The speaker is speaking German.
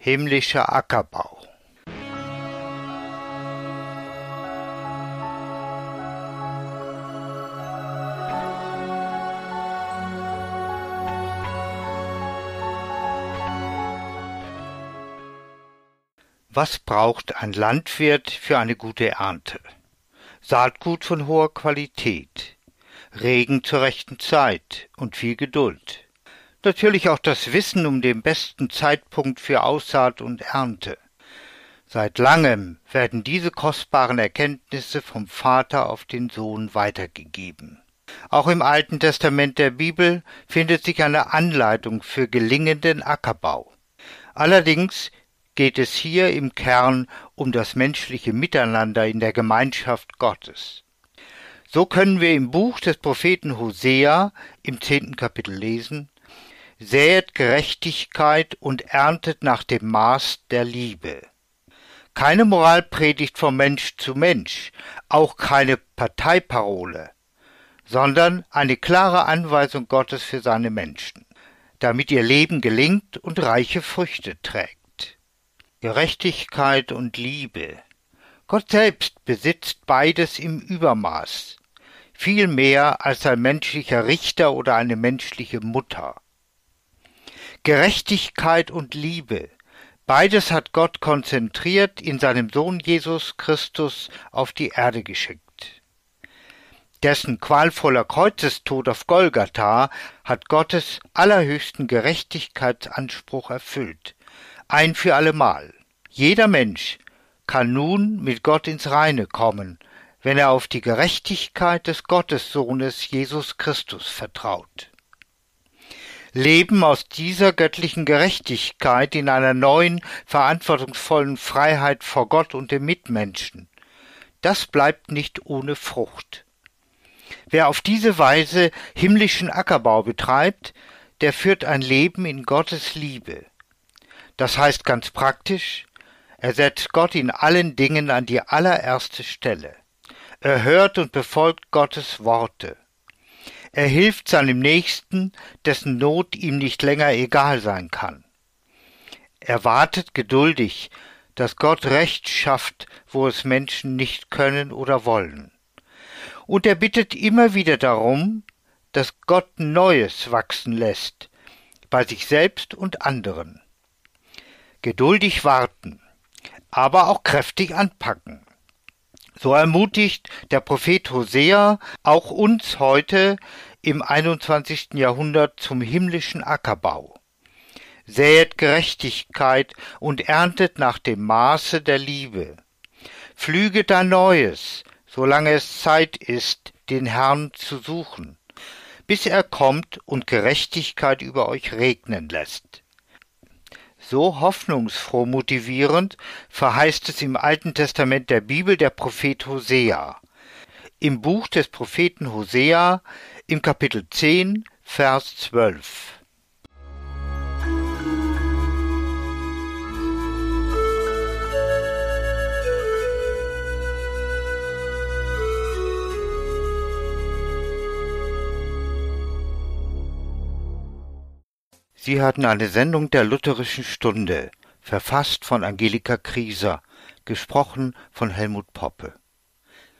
Himmlischer Ackerbau. Was braucht ein Landwirt für eine gute Ernte? Saatgut von hoher Qualität, Regen zur rechten Zeit und viel Geduld. Natürlich auch das Wissen um den besten Zeitpunkt für Aussaat und Ernte. Seit langem werden diese kostbaren Erkenntnisse vom Vater auf den Sohn weitergegeben. Auch im Alten Testament der Bibel findet sich eine Anleitung für gelingenden Ackerbau. Allerdings geht es hier im Kern um das menschliche Miteinander in der Gemeinschaft Gottes. So können wir im Buch des Propheten Hosea im 10. Kapitel lesen: Säet Gerechtigkeit und erntet nach dem Maß der Liebe. Keine Moralpredigt von Mensch zu Mensch, auch keine Parteiparole, sondern eine klare Anweisung Gottes für seine Menschen, damit ihr Leben gelingt und reiche Früchte trägt. Gerechtigkeit und Liebe. Gott selbst besitzt beides im Übermaß, viel mehr als ein menschlicher Richter oder eine menschliche Mutter. Gerechtigkeit und Liebe, beides hat Gott konzentriert in seinem Sohn Jesus Christus auf die Erde geschickt. Dessen qualvoller Kreuzestod auf Golgatha hat Gottes allerhöchsten Gerechtigkeitsanspruch erfüllt, ein für allemal. Jeder Mensch kann nun mit Gott ins Reine kommen, wenn er auf die Gerechtigkeit des Gottessohnes Jesus Christus vertraut. Leben aus dieser göttlichen Gerechtigkeit in einer neuen, verantwortungsvollen Freiheit vor Gott und den Mitmenschen, das bleibt nicht ohne Frucht. Wer auf diese Weise himmlischen Ackerbau betreibt, der führt ein Leben in Gottes Liebe. Das heißt ganz praktisch, er setzt Gott in allen Dingen an die allererste Stelle. Er hört und befolgt Gottes Worte. Er hilft seinem Nächsten, dessen Not ihm nicht länger egal sein kann. Er wartet geduldig, dass Gott Recht schafft, wo es Menschen nicht können oder wollen. Und er bittet immer wieder darum, dass Gott Neues wachsen lässt, bei sich selbst und anderen. Geduldig warten, aber auch kräftig anpacken. So ermutigt der Prophet Hosea auch uns heute im 21. Jahrhundert zum himmlischen Ackerbau. Säet Gerechtigkeit und erntet nach dem Maße der Liebe. Pflüget ein Neues, solange es Zeit ist, den Herrn zu suchen, bis er kommt und Gerechtigkeit über euch regnen lässt. So hoffnungsfroh motivierend verheißt es im Alten Testament der Bibel der Prophet Hosea. Im Buch des Propheten Hosea im Kapitel 10, Vers 12. Sie hatten eine Sendung der Lutherischen Stunde, verfasst von Angelika Krieser, gesprochen von Helmut Poppe.